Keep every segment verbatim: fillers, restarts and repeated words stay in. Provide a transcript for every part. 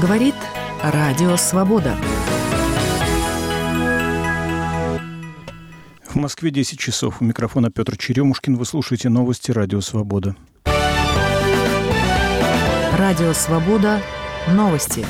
Говорит Радио Свобода. В Москве десять часов. У микрофона Петр Черемушкин. Вы слушаете новости Радио Свобода. Радио Свобода. Новости.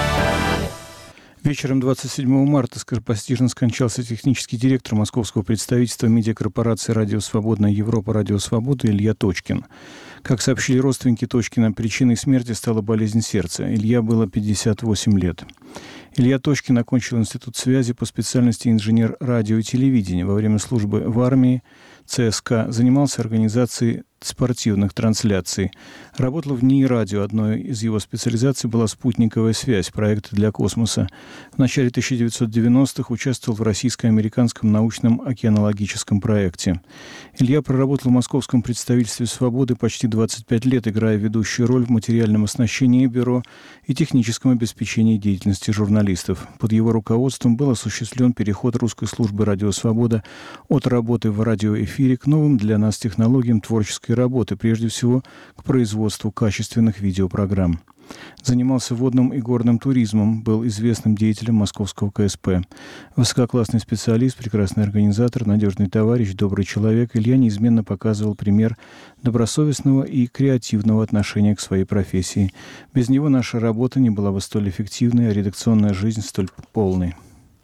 Вечером двадцать седьмого марта скоропостижно скончался технический директор московского представительства медиакорпорации «Радио Свободная Европа», «Радио Свобода» Илья Точкин. Как сообщили родственники Точкина, причиной смерти стала болезнь сердца. Илья было пятьдесят восемь лет. Илья Точкин окончил институт связи по специальности инженер радио и телевидения. Во время службы в армии ЦСКА занимался организацией спортивных трансляций. Работал в НИИ радио. Одной из его специализаций была спутниковая связь, проекты для космоса. В начале тысяча девятьсот девяностых участвовал в российско-американском научном океанологическом проекте. Илья проработал в московском представительстве «Свободы» почти двадцать пять лет, играя ведущую роль в материальном оснащении бюро и техническом обеспечении деятельности журналистов. Под его руководством был осуществлен переход русской службы «Радио Свобода» от работы в радиоэфире к новым для нас технологиям творческой работы, прежде всего к производству качественных видеопрограмм. Занимался водным и горным туризмом, был известным деятелем московского ка эс пэ. Высококлассный специалист, прекрасный организатор, надежный товарищ, добрый человек, Илья неизменно показывал пример добросовестного и креативного отношения к своей профессии. Без него наша работа не была бы столь эффективной, а редакционная жизнь столь полной.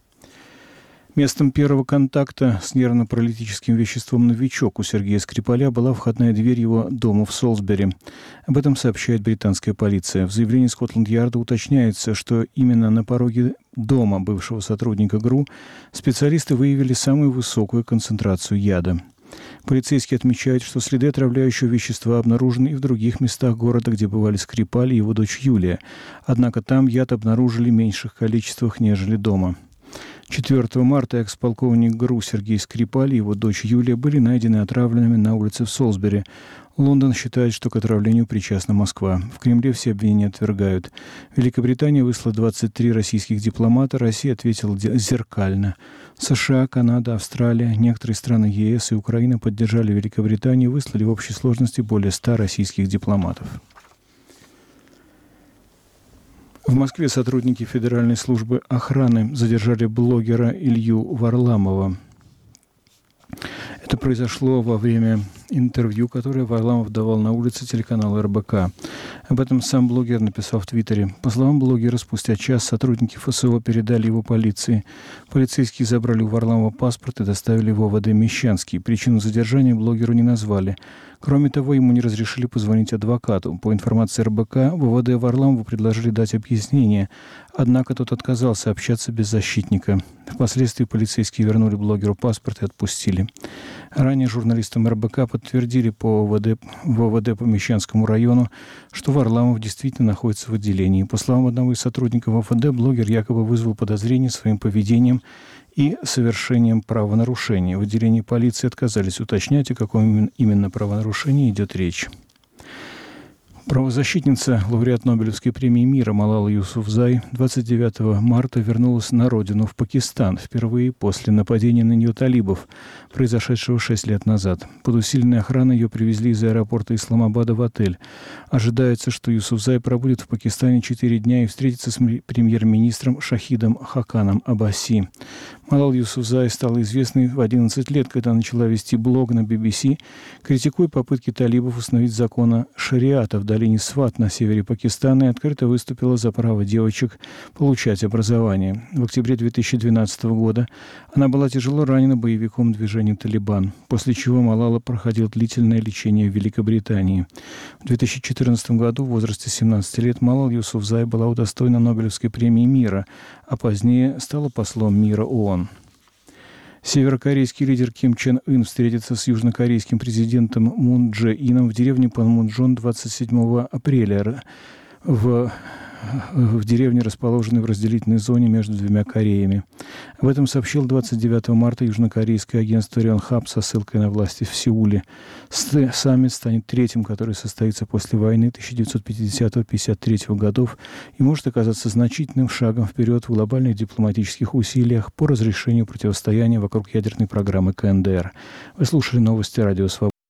Местом первого контакта с нервно-паралитическим веществом «Новичок» у Сергея Скрипаля была входная дверь его дома в Солсбери. Об этом сообщает британская полиция. В заявлении Скотланд-Ярда уточняется, что именно на пороге дома бывшего сотрудника ГРУ специалисты выявили самую высокую концентрацию яда. Полицейские отмечают, что следы отравляющего вещества обнаружены и в других местах города, где бывали Скрипаль и его дочь Юлия. Однако там яд обнаружили в меньших количествах, нежели дома. четвёртого марта экс-полковник ГРУ Сергей Скрипаль и его дочь Юлия были найдены отравленными на улице в Солсбери. Лондон считает, что к отравлению причастна Москва. В Кремле все обвинения отвергают. Великобритания выслала двадцать три российских дипломата. Россия ответила зеркально. США, Канада, Австралия, некоторые страны е эс и Украина поддержали Великобританию и выслали в общей сложности более ста российских дипломатов. В Москве сотрудники Федеральной службы охраны задержали блогера Илью Варламова. Это произошло во время интервью, которое Варламов давал на улице телеканала эр бэ ка. Об этом сам блогер написал в Твиттере. По словам блогера, спустя час сотрудники эф эс о передали его полиции. Полицейские забрали у Варламова паспорт и доставили в о вэ дэ Мещанский. Причину задержания блогеру не назвали. Кроме того, ему не разрешили позвонить адвокату. По информации эр бэ ка, в о вэ дэ Варламову предложили дать объяснение, однако тот отказался общаться без защитника. Впоследствии полицейские вернули блогеру паспорт и отпустили. Ранее журналистам эр бэ ка подтвердили по о вэ дэ, в о вэ дэ по Мещанскому району, что Варламов действительно находится в отделении. По словам одного из сотрудников о вэ дэ, блогер якобы вызвал подозрение своим поведением и совершением правонарушения. В отделении полиции отказались уточнять, о каком именно правонарушении идет речь. Правозащитница, лауреат Нобелевской премии мира Малала Юсуфзай двадцать девятого марта вернулась на родину, в Пакистан, впервые после нападения на нее талибов, произошедшего шесть лет назад. Под усиленной охраной ее привезли из аэропорта Исламабада в отель. Ожидается, что Юсуфзай пробудет в Пакистане четыре дня и встретится с премьер-министром Шахидом Хаканом Аббаси. Малала Юсуфзай стала известной в одиннадцать лет, когда начала вести блог на би би си, критикуя попытки талибов установить закон шариата в долине Сват на севере Пакистана и открыто выступила за право девочек получать образование. В октябре две тысячи двенадцатого года она была тяжело ранена боевиком движения «Талибан», после чего Малала проходила длительное лечение в Великобритании. В две тысячи четырнадцатом году в возрасте семнадцати лет Малала Юсуфзай была удостоена Нобелевской премии мира, а позднее стала послом мира ООН. Северокорейский лидер Ким Чен Ын встретится с южнокорейским президентом Мун Дже Ином в деревне Панмунджон двадцать седьмого апреля в, в деревне, расположенной в разделительной зоне между двумя Кореями. Об этом сообщил двадцать девятого марта южнокорейское агентство Рёнхап со ссылкой на власти в Сеуле. Саммит станет третьим, который состоится после войны тысяча девятьсот пятидесятого — пятьдесят третьего годов и может оказаться значительным шагом вперед в глобальных дипломатических усилиях по разрешению противостояния вокруг ядерной программы ка эн дэ эр. Вы слушали новости Радио Свобода.